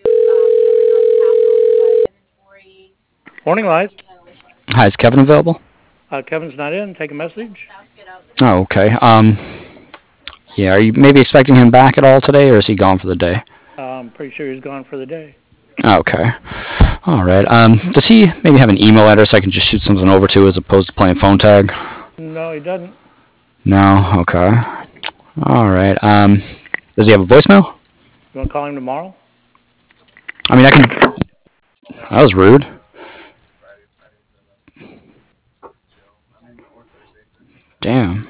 Morning, Light. Hi, is Kevin available? Kevin's not in. Take a message. Oh, okay. Yeah, are you maybe expecting him back at all today, or is he gone for the day? I'm pretty sure he's gone for the day. Okay. All right. Does he maybe have an email address I can just shoot something over to as opposed to playing phone tag? No, he doesn't. No. Okay. All right. Does he have a voicemail? You want to call him tomorrow? I mean, I can. That was rude. Damn.